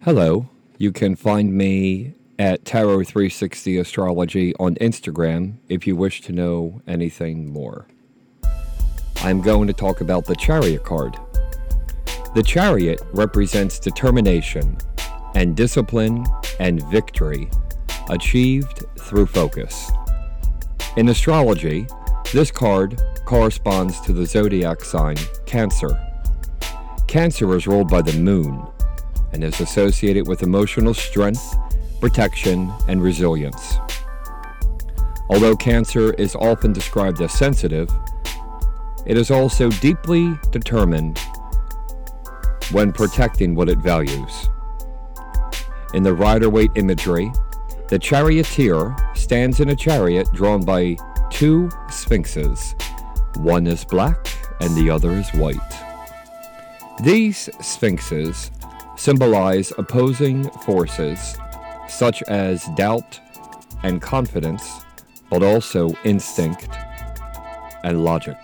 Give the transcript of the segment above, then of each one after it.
Hello, you can find me at Tarot360 Astrology on Instagram if you wish to know anything more. I'm going to talk about the Chariot card. The Chariot represents determination and discipline and victory achieved through focus. In astrology, this card corresponds to the zodiac sign Cancer. Cancer is ruled by the moon and is associated with emotional strength, protection, and resilience. Although Cancer is often described as sensitive, it is also deeply determined when protecting what it values. In the Rider-Waite imagery, the charioteer stands in a chariot drawn by two sphinxes. One is black and the other is white. These sphinxes symbolize opposing forces such as doubt and confidence, but also instinct and logic.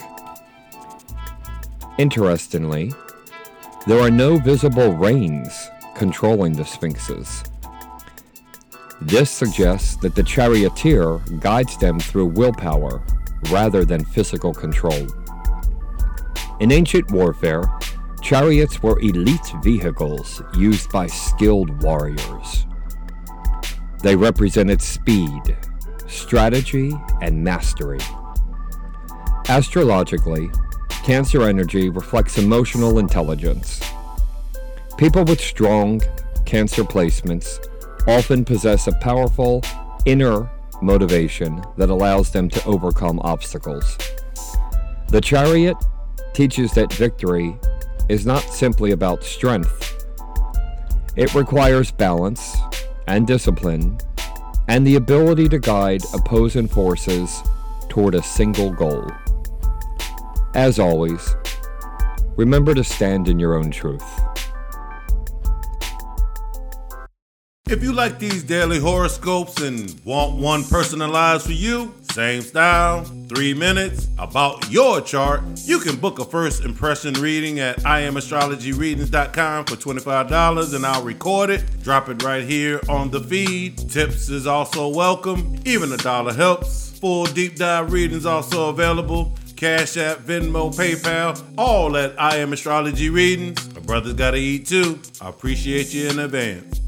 Interestingly, there are no visible reins controlling the sphinxes. This suggests that the charioteer guides them through willpower rather than physical control. In ancient warfare, chariots were elite vehicles used by skilled warriors. They represented speed, strategy, and mastery. Astrologically, Cancer energy reflects emotional intelligence. People with strong Cancer placements often possess a powerful inner motivation that allows them to overcome obstacles. The Chariot teaches that victory is not simply about strength. It requires balance and discipline and the ability to guide opposing forces toward a single goal. As always, remember to stand in your own truth. If you like these daily horoscopes and want one personalized for you, same style, 3 minutes, about your chart, you can book a first impression reading at IamAstrologyReadings.com for $25 and I'll record it, drop it right here on the feed. Tips is also welcome, even $1 helps. Full deep dive readings also available. Cash App, Venmo, PayPal, all at I Am Astrology Readings. My brother's gotta eat too. I appreciate you in advance.